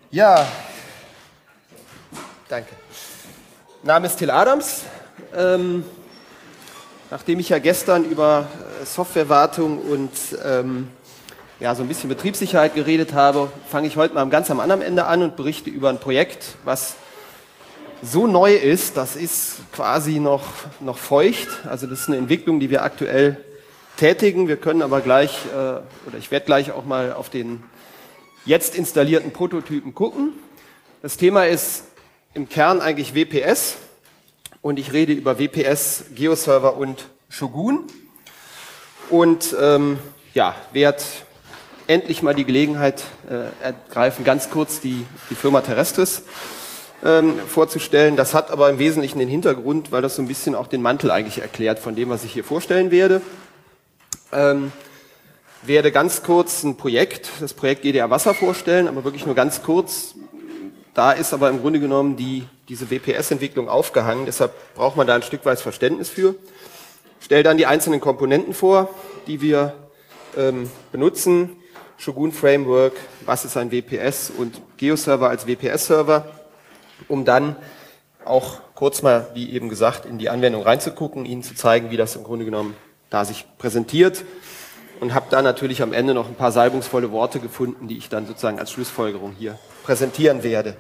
Ja, danke. Name ist Till Adams. Nachdem ich ja gestern über Softwarewartung und ja, so ein bisschen Betriebssicherheit geredet habe, fange ich heute mal ganz am anderen Ende an und berichte über ein Projekt, was so neu ist, das ist quasi noch feucht. Also das ist eine Entwicklung, die wir aktuell tätigen. Wir können aber gleich, oder ich werde gleich auch mal auf den jetzt installierten Prototypen gucken. Das Thema ist im Kern eigentlich WPS und ich rede über WPS, GeoServer und Shogun und ja, werde endlich mal die Gelegenheit ergreifen, ganz kurz die Firma Terrestris vorzustellen. Das hat aber im Wesentlichen den Hintergrund, weil das so ein bisschen auch den Mantel eigentlich erklärt von dem, was ich hier vorstellen werde. Werde ganz kurz ein Projekt, das Projekt GDA Wasser vorstellen, aber wirklich nur ganz kurz. Da ist aber im Grunde genommen diese WPS-Entwicklung aufgehangen, deshalb braucht man da ein Stück weit Verständnis für. Stell dann die einzelnen Komponenten vor, die wir benutzen. Shogun Framework, was ist ein WPS und GeoServer als WPS-Server, um dann auch kurz mal, wie eben gesagt, in die Anwendung reinzugucken, Ihnen zu zeigen, wie das im Grunde genommen da sich präsentiert. Und habe da natürlich am Ende noch ein paar salbungsvolle Worte gefunden, die ich dann sozusagen als Schlussfolgerung hier präsentieren werde.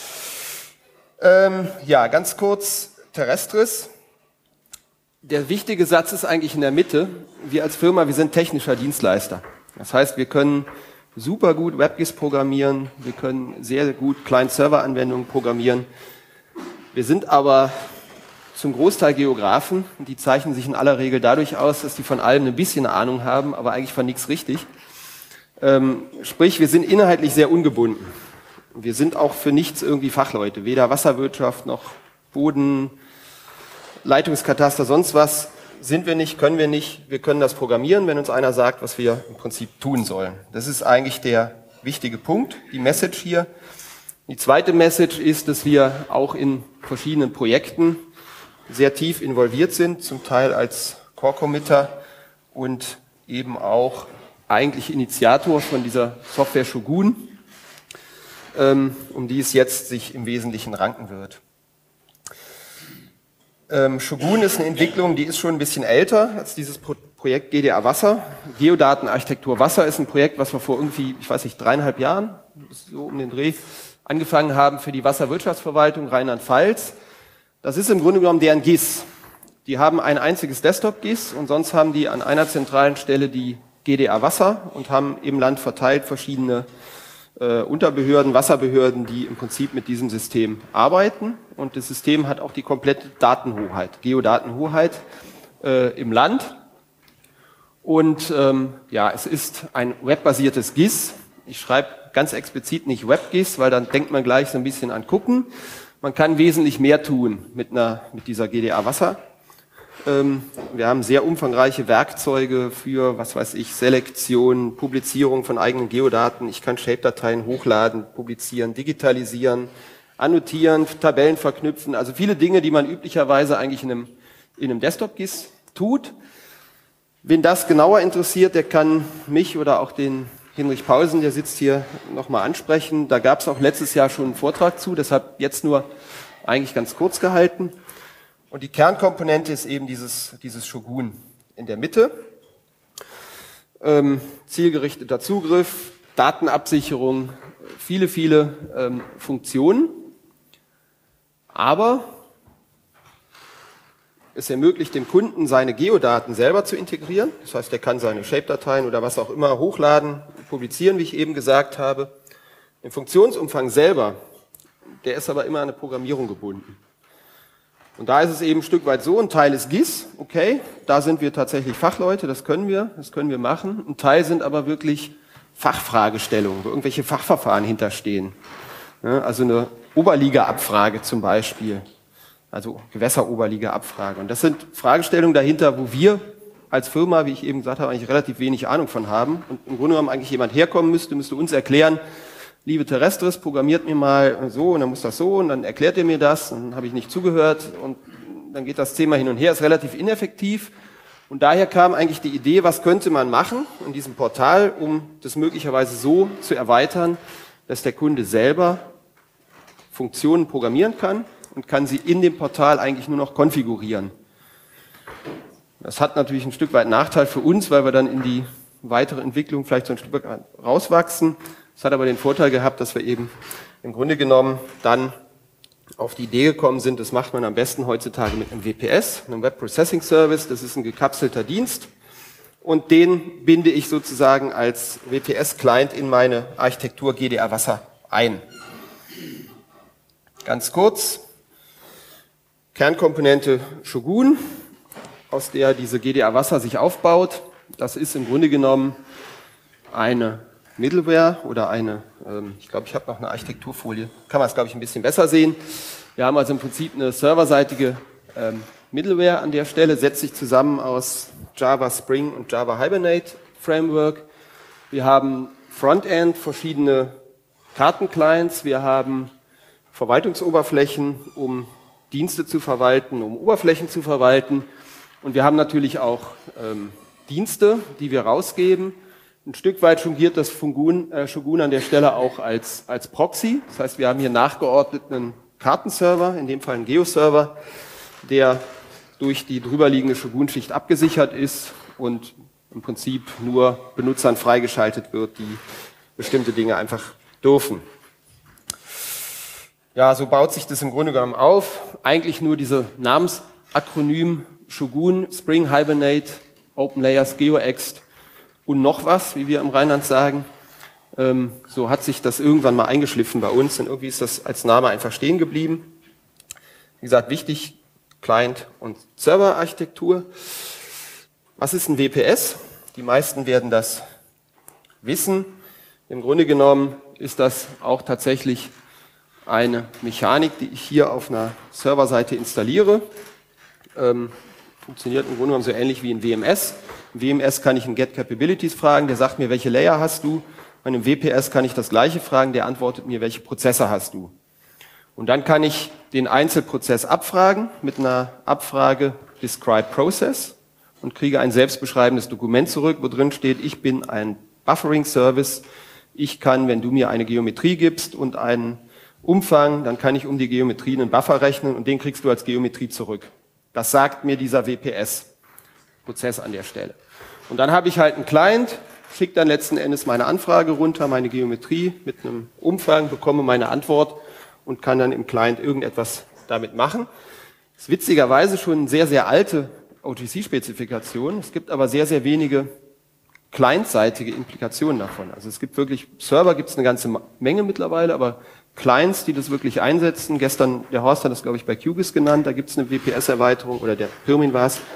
Ja, ganz kurz Terrestris. Der wichtige Satz ist eigentlich in der Mitte. Wir als Firma, wir sind technischer Dienstleister. Das heißt, wir können super gut WebGIS programmieren, wir können sehr gut Client-Server-Anwendungen programmieren. Wir sind aber zum Großteil Geografen, die zeichnen sich in aller Regel dadurch aus, dass die von allem ein bisschen Ahnung haben, aber eigentlich von nichts richtig. Sprich, wir sind inhaltlich sehr ungebunden. Wir sind auch für nichts irgendwie Fachleute, weder Wasserwirtschaft noch Boden, Leitungskataster, sonst was sind wir nicht, können wir nicht. Wir können das programmieren, wenn uns einer sagt, was wir im Prinzip tun sollen. Das ist eigentlich der wichtige Punkt, die Message hier. Die zweite Message ist, dass wir auch in verschiedenen Projekten sehr tief involviert sind, zum Teil als Core-Committer und eben auch eigentlich Initiator von dieser Software Shogun, um die es jetzt sich im Wesentlichen ranken wird. Shogun ist eine Entwicklung, die ist schon ein bisschen älter als dieses Projekt GDA Wasser. Geodatenarchitektur Wasser ist ein Projekt, was wir vor irgendwie, ich weiß nicht, 3,5 Jahren, so um den Dreh, angefangen haben für die Wasserwirtschaftsverwaltung Rheinland-Pfalz. Das ist im Grunde genommen deren GIS. Die haben ein einziges Desktop-GIS und sonst haben die an einer zentralen Stelle die GDA Wasser und haben im Land verteilt verschiedene Unterbehörden, Wasserbehörden, die im Prinzip mit diesem System arbeiten. Und das System hat auch die komplette Datenhoheit, Geodatenhoheit im Land. Und ja, es ist ein webbasiertes GIS. Ich schreibe ganz explizit nicht WebGIS, weil dann denkt man gleich so ein bisschen an Gucken. Man kann wesentlich mehr tun mit dieser GDA Wasser. Wir haben sehr umfangreiche Werkzeuge für, was weiß ich, Selektion, Publizierung von eigenen Geodaten. Ich kann Shape-Dateien hochladen, publizieren, digitalisieren, annotieren, Tabellen verknüpfen. Also viele Dinge, die man üblicherweise eigentlich in einem Desktop-GIS tut. Wen das genauer interessiert, der kann mich oder auch den Hinrich Paulsen, der sitzt hier, nochmal ansprechen. Da gab es auch letztes Jahr schon einen Vortrag zu, deshalb jetzt nur eigentlich ganz kurz gehalten. Und die Kernkomponente ist eben dieses Shogun in der Mitte. Zielgerichteter Zugriff, Datenabsicherung, viele Funktionen. Aber es ermöglicht dem Kunden, seine Geodaten selber zu integrieren. Das heißt, er kann seine Shape-Dateien oder was auch immer hochladen, publizieren, wie ich eben gesagt habe. Den Funktionsumfang selber, der ist aber immer an eine Programmierung gebunden. Und da ist es eben ein Stück weit so, ein Teil ist GIS, okay, da sind wir tatsächlich Fachleute, das können wir machen. Ein Teil sind aber wirklich Fachfragestellungen, wo irgendwelche Fachverfahren hinterstehen. Ja, also eine Oberliga-Abfrage zum Beispiel. Also Gewässeroberliga-Abfrage. Und das sind Fragestellungen dahinter, wo wir als Firma, wie ich eben gesagt habe, eigentlich relativ wenig Ahnung von haben. Und im Grunde genommen eigentlich jemand herkommen müsste uns erklären, liebe Terrestris, programmiert mir mal so und dann muss das so und dann erklärt ihr mir das und dann habe ich nicht zugehört und dann geht das Thema hin und her, ist relativ ineffektiv. Und daher kam eigentlich die Idee, was könnte man machen in diesem Portal, um das möglicherweise so zu erweitern, dass der Kunde selber Funktionen programmieren kann und kann sie in dem Portal eigentlich nur noch konfigurieren. Das hat natürlich ein Stück weit Nachteil für uns, weil wir dann in die weitere Entwicklung vielleicht so ein Stück weit rauswachsen. Es hat aber den Vorteil gehabt, dass wir eben im Grunde genommen dann auf die Idee gekommen sind, das macht man am besten heutzutage mit einem WPS, einem Web Processing Service. Das ist ein gekapselter Dienst und den binde ich sozusagen als WPS-Client in meine Architektur GDA Wasser ein. Ganz kurz, Kernkomponente Shogun, aus der diese GDA Wasser sich aufbaut. Das ist im Grunde genommen eine Middleware oder eine, ich glaube, ich habe noch eine Architekturfolie, kann man es, glaube ich, ein bisschen besser sehen. Wir haben also im Prinzip eine serverseitige Middleware an der Stelle, setzt sich zusammen aus Java Spring und Java Hibernate Framework. Wir haben Frontend, verschiedene Kartenclients, wir haben Verwaltungsoberflächen, um Dienste zu verwalten, um Oberflächen zu verwalten. Und wir haben natürlich auch Dienste, die wir rausgeben. Ein Stück weit fungiert das Shogun an der Stelle auch als Proxy. Das heißt, wir haben hier nachgeordnet einen Kartenserver, in dem Fall einen Geo-Server, der durch die drüberliegende Shogun-Schicht abgesichert ist und im Prinzip nur Benutzern freigeschaltet wird, die bestimmte Dinge einfach dürfen. Ja, so baut sich das im Grunde genommen auf. Eigentlich nur diese Namensakronym Shogun, Spring, Hibernate, OpenLayers, GeoExt und noch was, wie wir im Rheinland sagen. So hat sich das irgendwann mal eingeschliffen bei uns und irgendwie ist das als Name einfach stehen geblieben. Wie gesagt, wichtig, Client- und Serverarchitektur. Was ist ein WPS? Die meisten werden das wissen. Im Grunde genommen ist das auch tatsächlich eine Mechanik, die ich hier auf einer Serverseite installiere. Funktioniert im Grunde genommen so ähnlich wie ein WMS. Im WMS kann ich einen Get Capabilities fragen, der sagt mir, welche Layer hast du. Bei einem WPS kann ich das Gleiche fragen, der antwortet mir, welche Prozesse hast du. Und dann kann ich den Einzelprozess abfragen mit einer Abfrage Describe Process und kriege ein selbstbeschreibendes Dokument zurück, wo drin steht, ich bin ein Buffering-Service. Ich kann, wenn du mir eine Geometrie gibst und einen Umfang, dann kann ich um die Geometrie einen Buffer rechnen und den kriegst du als Geometrie zurück. Das sagt mir dieser WPS-Prozess an der Stelle. Und dann habe ich halt einen Client, schicke dann letzten Endes meine Anfrage runter, meine Geometrie mit einem Umfang, bekomme meine Antwort und kann dann im Client irgendetwas damit machen. Das ist witzigerweise schon eine sehr, sehr alte OGC-Spezifikation. Es gibt aber sehr, sehr wenige clientseitige Implikationen davon. Also es gibt wirklich, Server gibt es eine ganze Menge mittlerweile, aber Clients, die das wirklich einsetzen. Gestern, der Horst hat das, glaube ich, bei QGIS genannt, da gibt es eine WPS-Erweiterung, oder der Pirmin war es.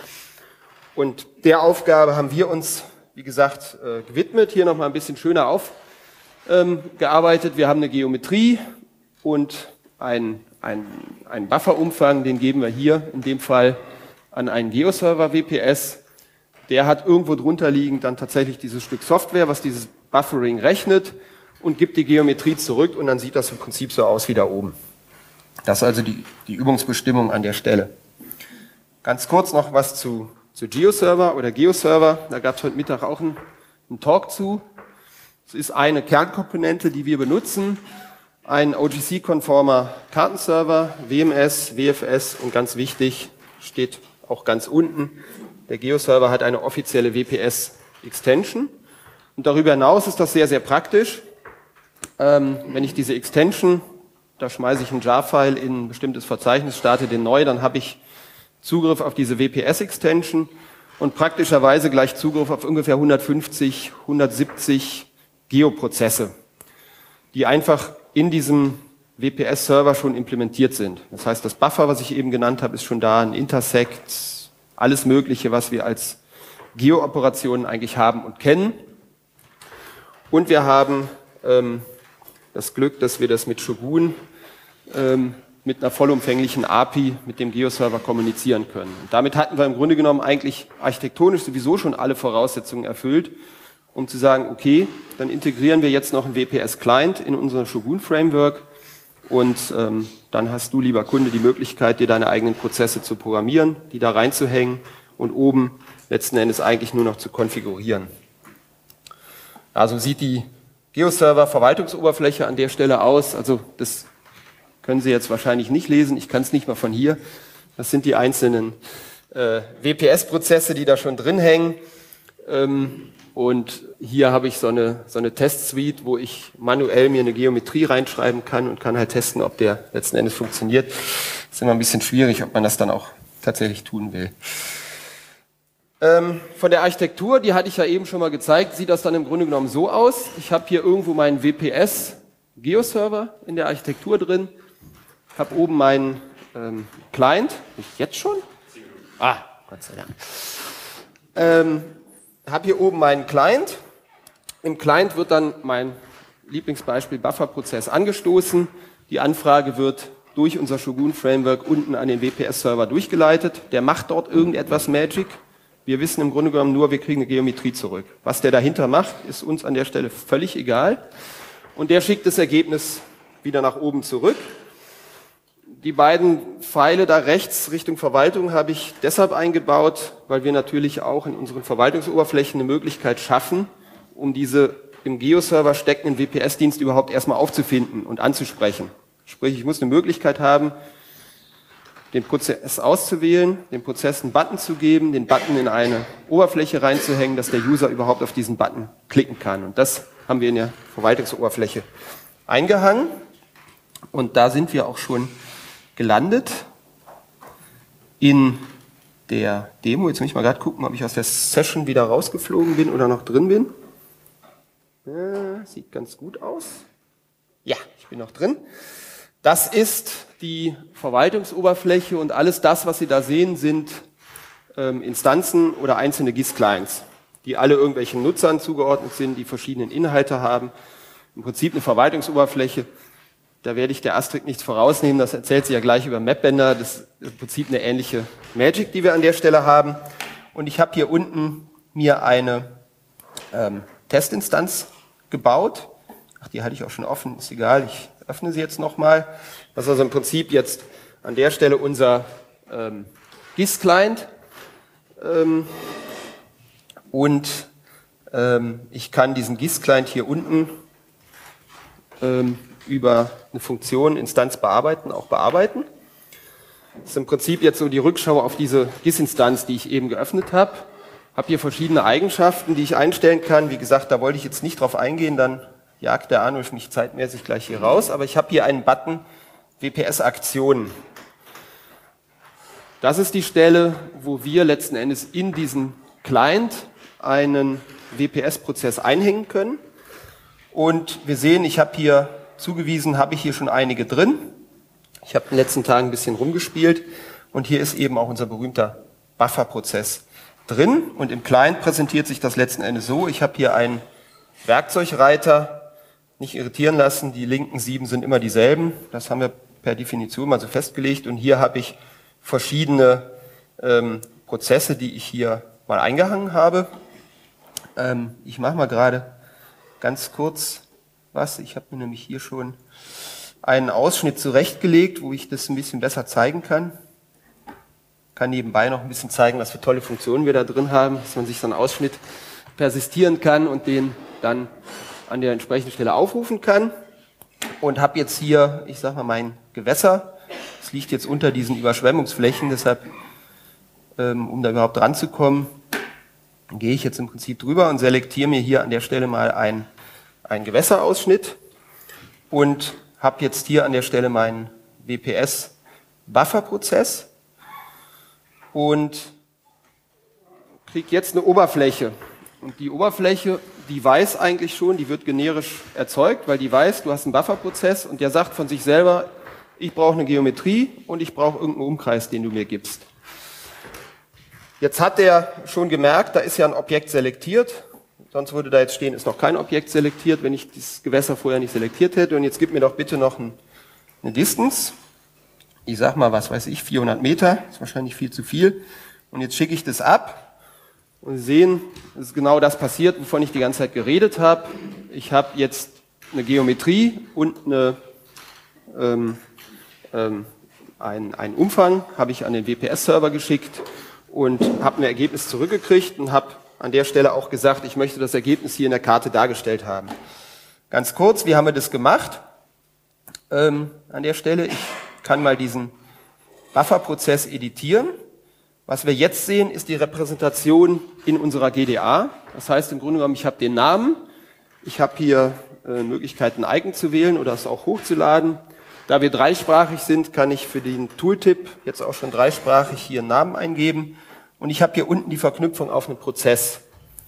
Und der Aufgabe haben wir uns, wie gesagt, gewidmet, hier nochmal ein bisschen schöner aufgearbeitet. Wir haben eine Geometrie und einen Bufferumfang, den geben wir hier in dem Fall an einen Geoserver WPS. Der hat irgendwo drunter liegend dann tatsächlich dieses Stück Software, was dieses Buffering rechnet und gibt die Geometrie zurück und dann sieht das im Prinzip so aus wie da oben. Das ist also die Übungsbestimmung an der Stelle. Ganz kurz noch was zu GeoServer oder GeoServer. Da gab es heute Mittag auch einen Talk zu. Es ist eine Kernkomponente, die wir benutzen. Ein OGC-konformer Kartenserver, WMS, WFS und ganz wichtig, steht auch ganz unten, der GeoServer hat eine offizielle WPS-Extension. Und darüber hinaus ist das sehr, sehr praktisch. Wenn ich diese Extension, da schmeiße ich einen JAR-File in ein bestimmtes Verzeichnis, starte den neu, dann habe ich Zugriff auf diese WPS-Extension und praktischerweise gleich Zugriff auf ungefähr 150, 170 Geoprozesse, die einfach in diesem WPS-Server schon implementiert sind. Das heißt, das Buffer, was ich eben genannt habe, ist schon da, ein Intersect, alles Mögliche, was wir als Geo-Operationen eigentlich haben und kennen. Und wir haben das Glück, dass wir das mit Shogun mit einer vollumfänglichen API mit dem Geo-Server kommunizieren können. Und damit hatten wir im Grunde genommen eigentlich architektonisch sowieso schon alle Voraussetzungen erfüllt, um zu sagen, okay, dann integrieren wir jetzt noch einen WPS-Client in unser Shogun-Framework und dann hast du, lieber Kunde, die Möglichkeit, dir deine eigenen Prozesse zu programmieren, die da reinzuhängen und oben letzten Endes eigentlich nur noch zu konfigurieren. Also sieht die GeoServer Verwaltungsoberfläche an der Stelle aus. Also das können Sie jetzt wahrscheinlich nicht lesen. Ich kann es nicht mal von hier. Das sind die einzelnen WPS-Prozesse, die da schon drin hängen. Und hier habe ich so eine Test-Suite, wo ich manuell mir eine Geometrie reinschreiben kann und kann halt testen, ob der letzten Endes funktioniert. Das ist immer ein bisschen schwierig, ob man das dann auch tatsächlich tun will. Von der Architektur, die hatte ich ja eben schon mal gezeigt, sieht das dann im Grunde genommen so aus. Ich habe hier irgendwo meinen WPS-Geoserver in der Architektur drin, habe oben meinen Client. Nicht jetzt schon? Ah, Gott sei Dank. Habe hier oben meinen Client. Im Client wird dann mein Lieblingsbeispiel Buffer-Prozess angestoßen. Die Anfrage wird durch unser Shogun-Framework unten an den WPS-Server durchgeleitet. Der macht dort irgendetwas Magic. Wir wissen im Grunde genommen nur, wir kriegen eine Geometrie zurück. Was der dahinter macht, ist uns an der Stelle völlig egal. Und der schickt das Ergebnis wieder nach oben zurück. Die beiden Pfeile da rechts Richtung Verwaltung habe ich deshalb eingebaut, weil wir natürlich auch in unseren Verwaltungsoberflächen eine Möglichkeit schaffen, um diese im Geo-Server steckenden WPS-Dienste überhaupt erstmal aufzufinden und anzusprechen. Sprich, ich muss eine Möglichkeit haben, den Prozess auszuwählen, dem Prozess einen Button zu geben, den Button in eine Oberfläche reinzuhängen, dass der User überhaupt auf diesen Button klicken kann. Und das haben wir in der Verwaltungsoberfläche eingehangen. Und da sind wir auch schon gelandet in der Demo. Jetzt muss ich mal gerade gucken, ob ich aus der Session wieder rausgeflogen bin oder noch drin bin. Sieht ganz gut aus. Ja, ich bin noch drin. Das ist die Verwaltungsoberfläche und alles das, was Sie da sehen, sind Instanzen oder einzelne GIS-Clients, die alle irgendwelchen Nutzern zugeordnet sind, die verschiedenen Inhalte haben. Im Prinzip eine Verwaltungsoberfläche. Da werde ich der Astrid nichts vorausnehmen, das erzählt sie ja gleich über Mapbender. Das ist im Prinzip eine ähnliche Magic, die wir an der Stelle haben. Und ich habe hier unten mir eine Testinstanz gebaut. Ach, die halte ich auch schon offen, ist egal, ich öffne sie jetzt nochmal. Das ist also im Prinzip jetzt an der Stelle unser GIS-Client. Ich kann diesen GIS-Client hier unten über eine Funktion Instanz bearbeiten, auch bearbeiten. Das ist im Prinzip jetzt so die Rückschau auf diese GIS-Instanz, die ich eben geöffnet habe. Habe hier verschiedene Eigenschaften, die ich einstellen kann. Wie gesagt, da wollte ich jetzt nicht drauf eingehen, dann jagt der Arnulf mich zeitmäßig gleich hier raus. Aber ich habe hier einen Button WPS-Aktionen. Das ist die Stelle, wo wir letzten Endes in diesen Client einen WPS-Prozess einhängen können. Und wir sehen, ich habe hier zugewiesen, habe ich hier schon einige drin. Ich habe in den letzten Tagen ein bisschen rumgespielt und hier ist eben auch unser berühmter Buffer-Prozess drin. Und im Client präsentiert sich das letzten Endes so. Ich habe hier einen Werkzeugreiter, nicht irritieren lassen, die linken 7 sind immer dieselben. Das haben wir per Definition mal so festgelegt. Und hier habe ich verschiedene Prozesse, die ich hier mal eingehangen habe. Ich mache mal gerade ganz kurz was. Ich habe mir nämlich hier schon einen Ausschnitt zurechtgelegt, wo ich das ein bisschen besser zeigen kann. Kann nebenbei noch ein bisschen zeigen, was für tolle Funktionen wir da drin haben, dass man sich so einen Ausschnitt persistieren kann und den dann an der entsprechenden Stelle aufrufen kann. Und habe jetzt hier, ich sag mal, mein Gewässer. Es liegt jetzt unter diesen Überschwemmungsflächen, deshalb, um da überhaupt dran zu kommen, gehe ich jetzt im Prinzip drüber und selektiere mir hier an der Stelle mal einen Gewässerausschnitt und habe jetzt hier an der Stelle meinen WPS-Buffer-Prozess und kriege jetzt eine Oberfläche. Und die Oberfläche, die weiß eigentlich schon, die wird generisch erzeugt, weil die weiß, du hast einen Buffer-Prozess und der sagt von sich selber, ich brauche eine Geometrie und ich brauche irgendeinen Umkreis, den du mir gibst. Jetzt hat der schon gemerkt, da ist ja ein Objekt selektiert. Sonst würde da jetzt stehen, ist noch kein Objekt selektiert, wenn ich das Gewässer vorher nicht selektiert hätte. Und jetzt gib mir doch bitte noch eine Distance. Ich sag mal, was weiß ich, 400 Meter. Ist wahrscheinlich viel zu viel. Und jetzt schicke ich das ab. Und Sie sehen, es ist genau das passiert, wovon ich die ganze Zeit geredet habe. Ich habe jetzt eine Geometrie und einen Umfang, habe ich an den WPS-Server geschickt und habe ein Ergebnis zurückgekriegt und habe an der Stelle auch gesagt, ich möchte das Ergebnis hier in der Karte dargestellt haben. Ganz kurz, wie haben wir das gemacht? An der Stelle, ich kann mal diesen Buffer-Prozess editieren. Was wir jetzt sehen, ist die Repräsentation in unserer GDA. Das heißt im Grunde genommen, ich habe den Namen, ich habe hier Möglichkeit, ein Icon zu wählen oder es auch hochzuladen. Da wir dreisprachig sind, kann ich für den Tooltip jetzt auch schon dreisprachig hier einen Namen eingeben. Und ich habe hier unten die Verknüpfung auf einen Prozess.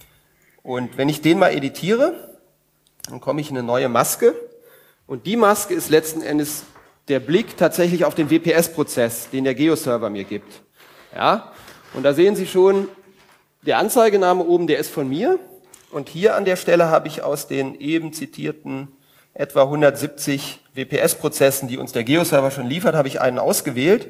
Und wenn ich den mal editiere, dann komme ich in eine neue Maske. Und die Maske ist letzten Endes der Blick tatsächlich auf den WPS-Prozess, den der Geo-Server mir gibt. Ja? Und da sehen Sie schon, der Anzeigename oben, der ist von mir. Und hier an der Stelle habe ich aus den eben zitierten etwa 170 WPS-Prozessen, die uns der Geo-Server schon liefert, habe ich einen ausgewählt.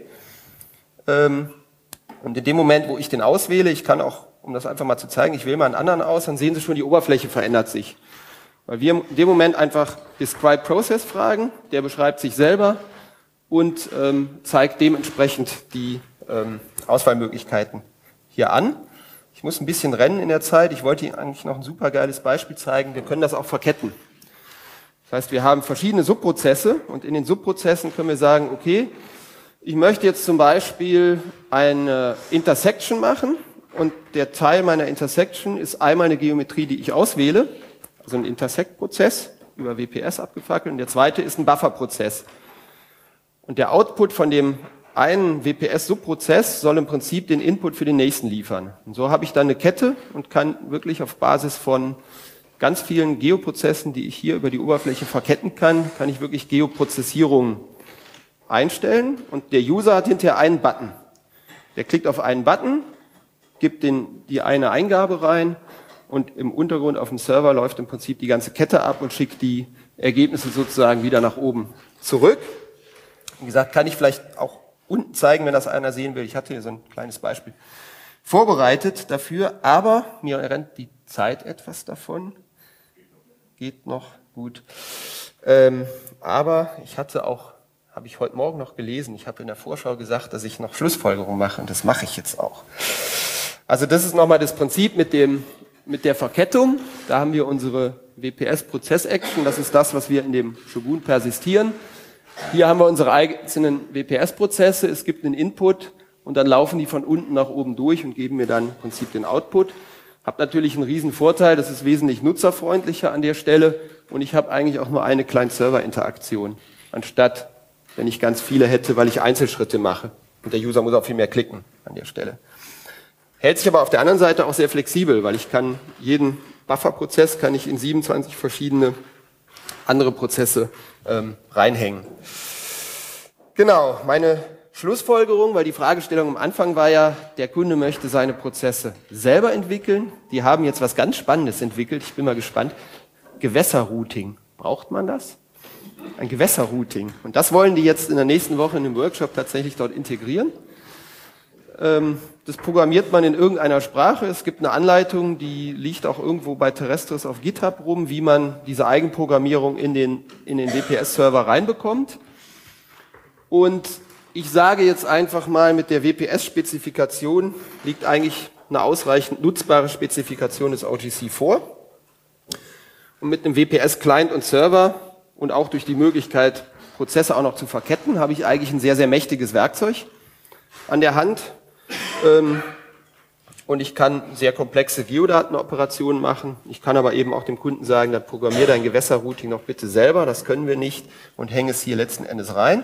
Und in dem Moment, wo ich den auswähle, ich kann auch, um das einfach mal zu zeigen, ich wähle mal einen anderen aus, dann sehen Sie schon, die Oberfläche verändert sich. Weil wir in dem Moment einfach Describe Process fragen, der beschreibt sich selber und zeigt dementsprechend die Auswahlmöglichkeiten hier an. Ich muss ein bisschen rennen in der Zeit. Ich wollte Ihnen eigentlich noch ein super geiles Beispiel zeigen. Wir können das auch verketten. Das heißt, wir haben verschiedene Subprozesse und in den Subprozessen können wir sagen, okay, ich möchte jetzt zum Beispiel eine Intersection machen und der Teil meiner Intersection ist einmal eine Geometrie, die ich auswähle, also ein Intersect-Prozess über WPS abgefackelt und der zweite ist ein Buffer-Prozess. Und der Output von dem einen WPS-Subprozess soll im Prinzip den Input für den nächsten liefern. Und so habe ich dann eine Kette und kann wirklich auf Basis von ganz vielen Geoprozessen, die ich hier über die Oberfläche verketten kann, kann ich wirklich Geoprozessierungen einstellen und der User hat hinterher einen Button. Der klickt auf einen Button, gibt die eine Eingabe rein und im Untergrund auf dem Server läuft im Prinzip die ganze Kette ab und schickt die Ergebnisse sozusagen wieder nach oben zurück. Wie gesagt, kann ich vielleicht auch unten zeigen, wenn das einer sehen will. Ich hatte hier so ein kleines Beispiel vorbereitet dafür, aber mir rennt die Zeit etwas davon. Geht noch gut. Aber ich hatte auch, habe ich heute Morgen noch gelesen, ich habe in der Vorschau gesagt, dass ich noch Schlussfolgerungen mache und das mache ich jetzt auch. Also das ist nochmal das Prinzip mit der Verkettung. Da haben wir unsere WPS-Prozess-Action, das ist das, was wir in dem Shogun persistieren. Hier haben wir unsere einzelnen WPS-Prozesse, es gibt einen Input und dann laufen die von unten nach oben durch und geben mir dann im Prinzip den Output. Habe natürlich einen riesen Vorteil, das ist wesentlich nutzerfreundlicher an der Stelle und ich habe eigentlich auch nur eine Client-Server-Interaktion, anstatt wenn ich ganz viele hätte, weil ich Einzelschritte mache und der User muss auch viel mehr klicken an der Stelle. Hält sich aber auf der anderen Seite auch sehr flexibel, weil ich kann jeden Buffer-Prozess kann ich in 27 verschiedene andere Prozesse reinhängen. Genau, meine Schlussfolgerung, weil die Fragestellung am Anfang war ja, der Kunde möchte seine Prozesse selber entwickeln. Die haben jetzt was ganz Spannendes entwickelt, ich bin mal gespannt. Gewässerrouting, braucht man das? Ein Gewässerrouting. Und das wollen die jetzt in der nächsten Woche in dem Workshop tatsächlich dort integrieren. Das programmiert man in irgendeiner Sprache. Es gibt eine Anleitung, die liegt auch irgendwo bei Terrestris auf GitHub rum, wie man diese Eigenprogrammierung in den WPS-Server reinbekommt. Und ich sage jetzt einfach mal, mit der WPS-Spezifikation liegt eigentlich eine ausreichend nutzbare Spezifikation des OGC vor. Und mit einem WPS-Client und Server und auch durch die Möglichkeit, Prozesse auch noch zu verketten, habe ich eigentlich ein sehr, sehr mächtiges Werkzeug an der Hand. Und ich kann sehr komplexe Geodatenoperationen machen. Ich kann aber eben auch dem Kunden sagen, dann programmier dein Gewässerrouting noch bitte selber, das können wir nicht und hänge es hier letzten Endes rein.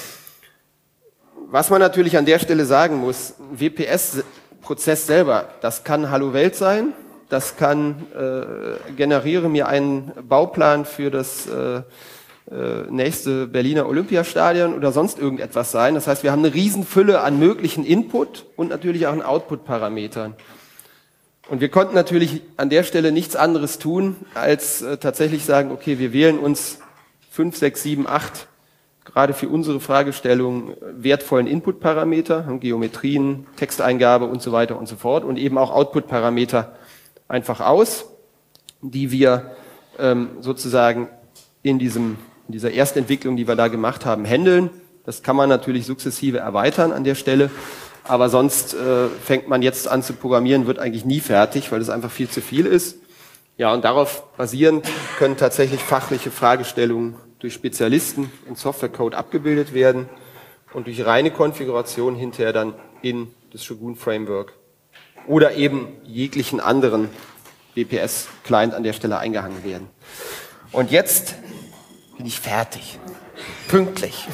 Was man natürlich an der Stelle sagen muss, ein WPS-Prozess selber, das kann Hallo Welt sein, das kann generiere mir einen Bauplan für das nächste Berliner Olympiastadion oder sonst irgendetwas sein. Das heißt, wir haben eine Riesenfülle an möglichen Input und natürlich auch an Output-Parametern. Und wir konnten natürlich an der Stelle nichts anderes tun, als tatsächlich sagen, okay, wir wählen uns 5, 6, 7, 8 gerade für unsere Fragestellung wertvollen Input-Parameter, haben Geometrien, Texteingabe und so weiter und so fort und eben auch Output-Parameter einfach aus, die wir sozusagen in dieser Erstentwicklung, die wir da gemacht haben, handeln. Das kann man natürlich sukzessive erweitern an der Stelle, aber sonst fängt man jetzt an zu programmieren, wird eigentlich nie fertig, weil das einfach viel zu viel ist. Ja, und darauf basierend können tatsächlich fachliche Fragestellungen durch Spezialisten in Softwarecode abgebildet werden und durch reine Konfiguration hinterher dann in das Shogun Framework oder eben jeglichen anderen WPS-Client an der Stelle eingehangen werden. Und jetzt bin ich fertig. Pünktlich.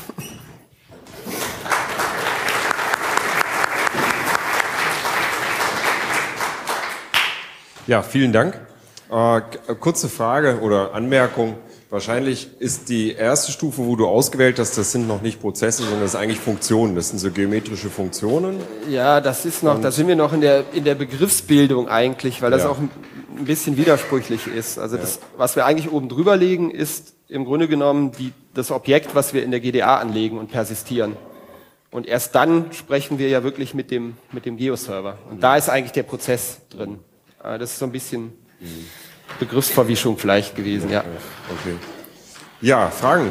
Ja, vielen Dank. Kurze Frage oder Anmerkung. Wahrscheinlich ist die erste Stufe, wo du ausgewählt hast, das sind noch nicht Prozesse, sondern das sind eigentlich Funktionen. Das sind so geometrische Funktionen. Ja, das ist noch, da sind wir noch in der Begriffsbildung eigentlich, weil das auch ein bisschen widersprüchlich ist. Also das, was wir eigentlich oben drüber legen, ist im Grunde genommen das Objekt, was wir in der GDA anlegen und persistieren. Und erst dann sprechen wir ja wirklich mit dem Geo-Server. Und da ist eigentlich der Prozess drin. Das ist so ein bisschen Begriffsverwischung vielleicht gewesen, ja. Okay. Ja, Fragen?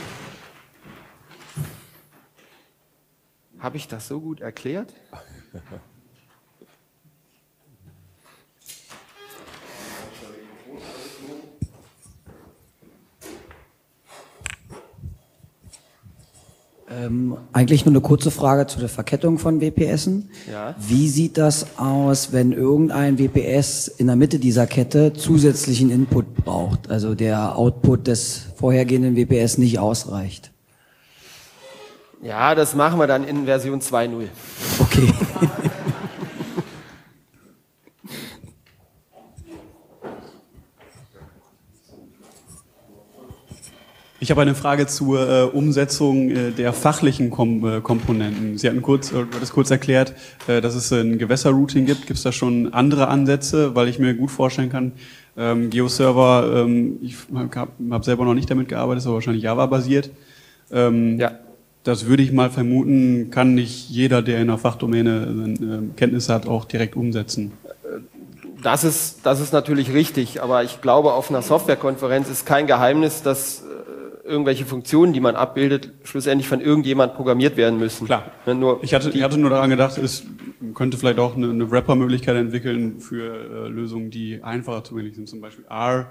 Habe ich das so gut erklärt? Eigentlich nur eine kurze Frage zu der Verkettung von WPSen. Ja. Wie sieht das aus, wenn irgendein WPS in der Mitte dieser Kette zusätzlichen Input braucht, also der Output des vorhergehenden WPS nicht ausreicht? Ja, das machen wir dann in Version 2.0. Okay. Ich habe eine Frage zur Umsetzung der fachlichen Komponenten. Sie hatten das kurz erklärt, dass es ein Gewässerrouting gibt. Gibt es da schon andere Ansätze? Weil ich mir gut vorstellen kann, GeoServer, ich habe selber noch nicht damit gearbeitet, ist aber wahrscheinlich Java-basiert. Ja. Das würde ich mal vermuten, kann nicht jeder, der in der Fachdomäne Kenntnisse hat, auch direkt umsetzen. Das ist natürlich richtig, aber ich glaube, auf einer Softwarekonferenz ist kein Geheimnis, dass irgendwelche Funktionen, die man abbildet, schlussendlich von irgendjemand programmiert werden müssen. Klar. Ich hatte nur daran gedacht, es könnte vielleicht auch eine Wrapper-Möglichkeit entwickeln für Lösungen, die einfacher zugänglich sind, zum Beispiel R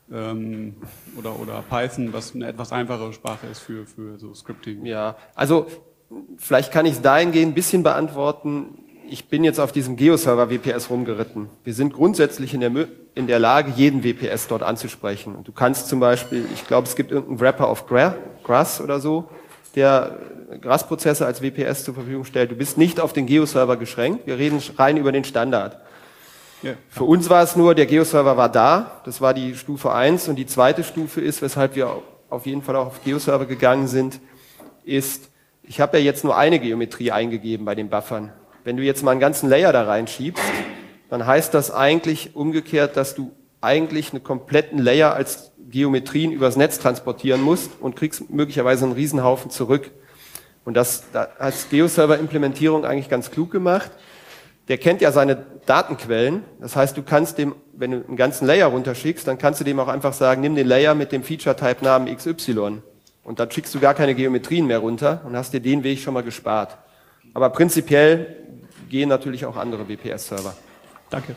oder Python, was eine etwas einfachere Sprache ist für so Scripting. Ja, also vielleicht kann ich es dahingehend ein bisschen beantworten. Ich bin jetzt auf diesem GeoServer WPS rumgeritten. Wir sind grundsätzlich in der Lage, jeden WPS dort anzusprechen. Und du kannst zum Beispiel, ich glaube, es gibt irgendeinen Wrapper auf Grass oder so, der Grass-Prozesse als WPS zur Verfügung stellt. Du bist nicht auf den GeoServer beschränkt. Wir reden rein über den Standard. Ja. Für uns war es nur, der GeoServer war da. Das war die Stufe 1. Und die zweite Stufe ist, weshalb wir auf jeden Fall auch auf GeoServer gegangen sind, ist, ich habe ja jetzt nur eine Geometrie eingegeben bei den Buffern. Wenn du jetzt mal einen ganzen Layer da reinschiebst, dann heißt das eigentlich umgekehrt, dass du eigentlich einen kompletten Layer als Geometrien übers Netz transportieren musst und kriegst möglicherweise einen Riesenhaufen zurück. Und das als GeoServer-Implementierung eigentlich ganz klug gemacht. Der kennt ja seine Datenquellen. Das heißt, du kannst dem, wenn du einen ganzen Layer runterschickst, dann kannst du dem auch einfach sagen, nimm den Layer mit dem Feature-Type-Namen XY. Und dann schickst du gar keine Geometrien mehr runter und hast dir den Weg schon mal gespart. Aber prinzipiell gehen natürlich auch andere WPS-Server. Danke.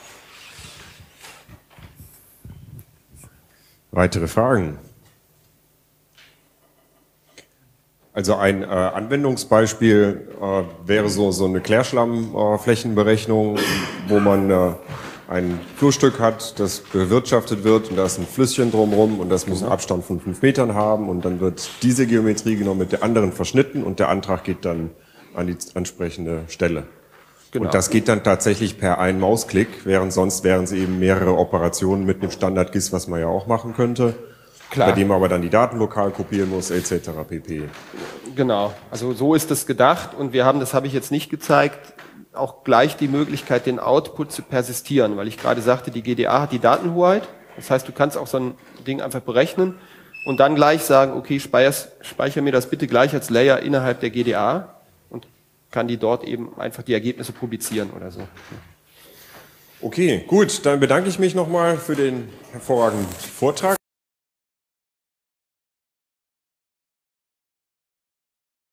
Weitere Fragen? Also ein Anwendungsbeispiel wäre so eine Klärschlammflächenberechnung, wo man ein Flurstück hat, das bewirtschaftet wird und da ist ein Flüsschen drumherum und das muss einen Abstand von 5 Metern haben und dann wird diese Geometrie genommen mit der anderen verschnitten und der Antrag geht dann an die entsprechende Stelle. Genau. Und das geht dann tatsächlich per einen Mausklick, während sonst wären es eben mehrere Operationen mit einem Standard-GIS, was man ja auch machen könnte. Klar. Bei dem man aber dann die Daten lokal kopieren muss, etc. pp. Genau, also so ist es gedacht und wir haben, das habe ich jetzt nicht gezeigt, auch gleich die Möglichkeit, den Output zu persistieren, weil ich gerade sagte, die GDA hat die Datenhoheit. Das heißt, du kannst auch so ein Ding einfach berechnen und dann gleich sagen, okay, speichere mir das bitte gleich als Layer innerhalb der GDA. Kann die dort eben einfach die Ergebnisse publizieren oder so. Okay, gut, dann bedanke ich mich nochmal für den hervorragenden Vortrag.